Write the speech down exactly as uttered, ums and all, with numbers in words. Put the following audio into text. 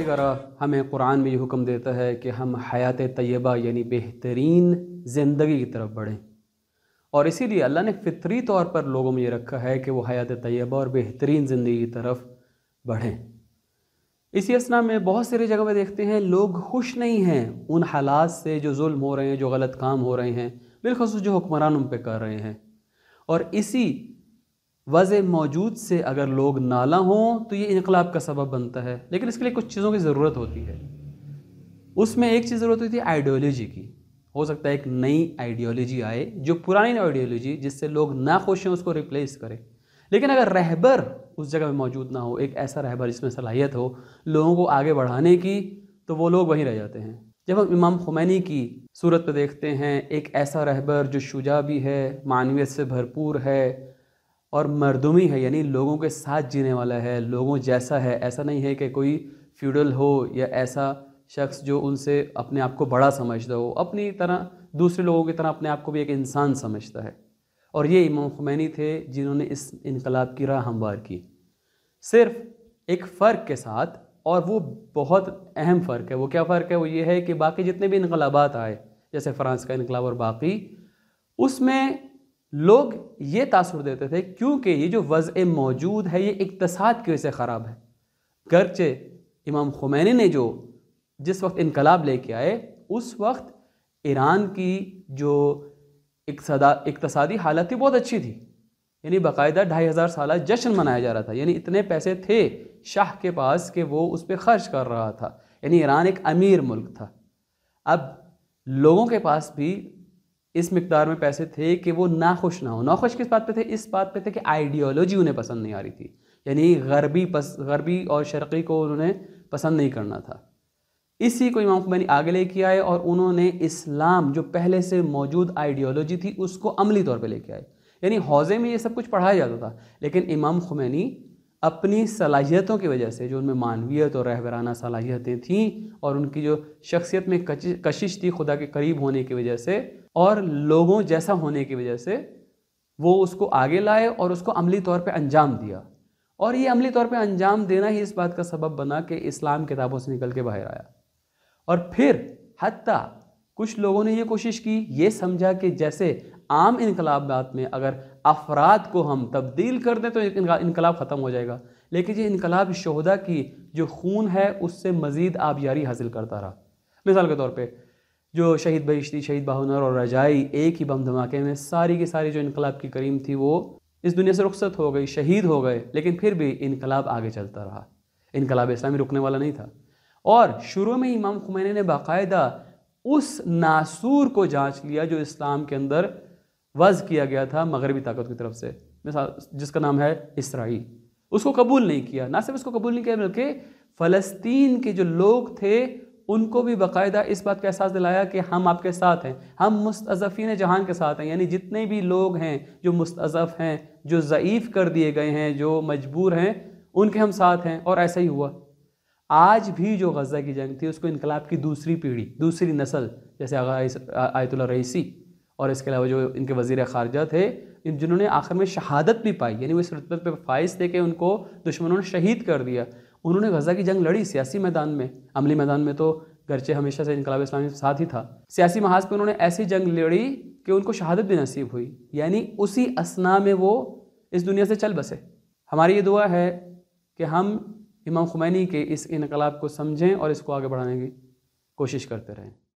پروردگارہ ہمیں قرآن میں یہ حکم دیتا ہے کہ ہم حیات طیبہ یعنی بہترین زندگی کی طرف بڑھیں، اور اسی لیے اللہ نے فطری طور پر لوگوں میں یہ رکھا ہے کہ وہ حیات طیبہ اور بہترین زندگی کی طرف بڑھیں۔ اسی اسنا میں بہت ساری جگہ میں دیکھتے ہیں لوگ خوش نہیں ہیں ان حالات سے جو ظلم ہو رہے ہیں، جو غلط کام ہو رہے ہیں، بالخصوص جو حکمران ان پہ کر رہے ہیں، اور اسی وضع موجود سے اگر لوگ نالاں ہوں تو یہ انقلاب کا سبب بنتا ہے۔ لیکن اس کے لیے کچھ چیزوں کی ضرورت ہوتی ہے۔ اس میں ایک چیز ضرورت ہوتی ہے آئیڈیالوجی کی۔ ہو سکتا ہے ایک نئی آئیڈیالوجی آئے جو پرانی آئیڈیالوجی جس سے لوگ ناخوش ہیں اس کو ریپلیس کرے۔ لیکن اگر رہبر اس جگہ میں موجود نہ ہو، ایک ایسا رہبر جس میں صلاحیت ہو لوگوں کو آگے بڑھانے کی، تو وہ لوگ وہیں رہ جاتے ہیں۔ جب ہم امام خمینی کی صورت پہ دیکھتے ہیں، ایک ایسا رہبر جو شجاع بھی ہے، معنویت سے بھرپور ہے اور مردمی ہے، یعنی لوگوں کے ساتھ جینے والا ہے، لوگوں جیسا ہے، ایسا نہیں ہے کہ کوئی فیوڈل ہو یا ایسا شخص جو ان سے اپنے آپ کو بڑا سمجھتا ہو، اپنی طرح دوسرے لوگوں کی طرح اپنے آپ کو بھی ایک انسان سمجھتا ہے۔ اور یہ امام خمینی تھے جنہوں نے اس انقلاب کی راہ ہموار کی، صرف ایک فرق کے ساتھ، اور وہ بہت اہم فرق ہے۔ وہ کیا فرق ہے؟ وہ یہ ہے کہ باقی جتنے بھی انقلابات آئے، جیسے فرانس کا انقلاب اور باقی، اس میں لوگ یہ تاثر دیتے تھے کیونکہ یہ جو وضع موجود ہے یہ اقتصاد کی وجہ سے خراب ہے۔ گرچہ امام خمینی نے جو جس وقت انقلاب لے کے آئے، اس وقت ایران کی جو اقتصادی حالت تھی بہت اچھی تھی، یعنی باقاعدہ ڈھائی ہزار سالہ جشن منایا جا رہا تھا، یعنی اتنے پیسے تھے شاہ کے پاس کہ وہ اس پہ خرچ کر رہا تھا، یعنی ایران ایک امیر ملک تھا۔ اب لوگوں کے پاس بھی اس مقدار میں پیسے تھے کہ وہ ناخوش نہ ہو۔ ناخوش کس بات پہ تھے؟ اس بات پہ تھے کہ آئیڈیالوجی انہیں پسند نہیں آ رہی تھی، یعنی غربی پس غربی اور شرقی کو انہوں نے پسند نہیں کرنا تھا۔ اسی کو امام خمینی آگے لے کے آئے اور انہوں نے اسلام جو پہلے سے موجود آئیڈیالوجی تھی اس کو عملی طور پہ لے کے آئے۔ یعنی حوزے میں یہ سب کچھ پڑھایا جاتا تھا، لیکن امام خمینی اپنی صلاحیتوں کی وجہ سے، جو ان میں معنویت اور رہبرانہ صلاحیتیں تھیں اور ان کی جو شخصیت میں کشش تھی خدا کے قریب ہونے کی وجہ سے اور لوگوں جیسا ہونے کی وجہ سے، وہ اس کو آگے لائے اور اس کو عملی طور پہ انجام دیا۔ اور یہ عملی طور پہ انجام دینا ہی اس بات کا سبب بنا کہ اسلام کتابوں سے نکل کے باہر آیا۔ اور پھر حتیٰ کچھ لوگوں نے یہ کوشش کی، یہ سمجھا کہ جیسے عام انقلابات میں اگر افراد کو ہم تبدیل کر دیں تو انقلاب ختم ہو جائے گا، لیکن یہ انقلاب شہداء کی جو خون ہے اس سے مزید آبیاری حاصل کرتا رہا۔ مثال کے طور پہ جو شہید بہشتی، شہید باہنر اور رجائی ایک ہی بم دھماکے میں ساری کی ساری جو انقلاب کی کریم تھی وہ اس دنیا سے رخصت ہو گئی، شہید ہو گئے، لیکن پھر بھی انقلاب آگے چلتا رہا۔ انقلاب اسلامی رکنے والا نہیں تھا۔ اور شروع میں امام خمینی نے باقاعدہ اس ناسور کو جانچ لیا جو اسلام کے اندر وضع کیا گیا تھا مغربی طاقت کی طرف سے، مثال جس کا نام ہے اسرائیل۔ اس کو قبول نہیں کیا، نہ صرف اس کو قبول نہیں کیا بلکہ فلسطین کے جو لوگ تھے ان کو بھی باقاعدہ اس بات کا احساس دلایا کہ ہم آپ کے ساتھ ہیں، ہم مستضعفین جہان کے ساتھ ہیں، یعنی جتنے بھی لوگ ہیں جو مستضعف ہیں، جو ضعیف کر دیے گئے ہیں، جو مجبور ہیں، ان کے ہم ساتھ ہیں۔ اور ایسا ہی ہوا۔ آج بھی جو غزہ کی جنگ تھی اس کو انقلاب کی دوسری پیڑھی، دوسری نسل، جیسے آغا آیت اللہ رئیسی اور اس کے علاوہ جو ان کے وزیر خارجہ تھے، جنہوں نے آخر میں شہادت بھی پائی، یعنی وہ اس رتبے پہ فائز تھے کہ ان کو دشمنوں نے شہید کر دیا، انہوں نے غزہ کی جنگ لڑی سیاسی میدان میں۔ عملی میدان میں تو گرچہ ہمیشہ سے انقلاب اسلامی ساتھ ہی تھا، سیاسی محاذ پہ انہوں نے ایسی جنگ لڑی کہ ان کو شہادت بھی نصیب ہوئی، یعنی اسی اثنا میں وہ اس دنیا سے چل بسے۔ ہماری یہ دعا ہے کہ ہم امام خمینی کے اس انقلاب کو سمجھیں اور اس کو آگے بڑھانے کی کوشش کرتے رہیں۔